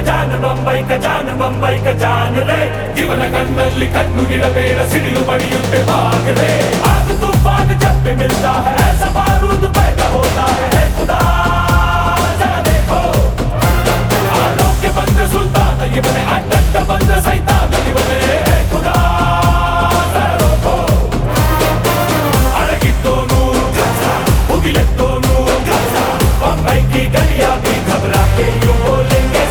Mumbai John ರೇ ಇವನ ಕಣ್ಣಲ್ಲಿ ಕಣ್ಣು ಗಿಡಬೇಡ ಸಿಡಿಲು ಬಡಿಯುತ್ತೆ ಬಾಗರೆ ಆಗ ತೂಫಾನ್ ಜब भी मिलता है ऐसा बारूद पैदा होता है खुदा जरा देखो आलोक के बंद सुल्तान ಇವನೇ ಅಡ್ಡ ಬಂದ ಸೈತಾನ ಇವನೇ खुदा जरा रोको अड़गितोनु गजा उगिलेतोनु गजा बम्बई की गलियां भी घबरा के यूं बोलेंगे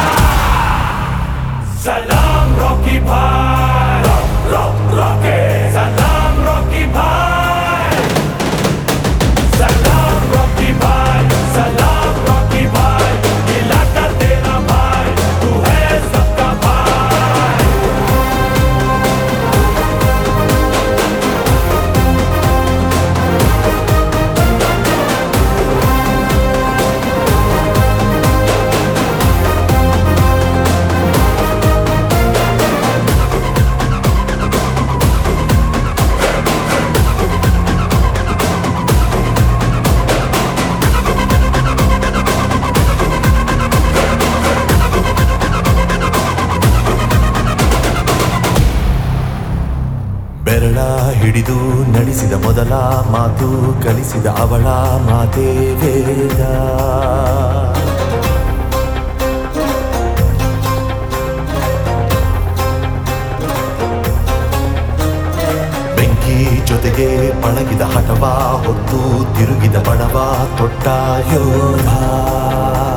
सलाम रॉकी भाई रॉकी सलाम रॉकी भाई सलाम रॉकी भाई सलाम रॉकी भाई इलाका तेरा भाई तू है सबका भाई ಬೆರಳ ಹಿಡಿದು ನಡೆಸಿದ ಮೊದಲ ಮಾತು ಕಲಿಸಿದ ಅವಳ ಮಾತೇ ವೇದ ಬೆಂಕಿ ಜೊತೆಗೆ ಪಳಗಿದ ಹಠವ ಹೊತ್ತು ತಿರುಗಿದ ಬಡವ ತೊಟ್ಟ ಯೋಧ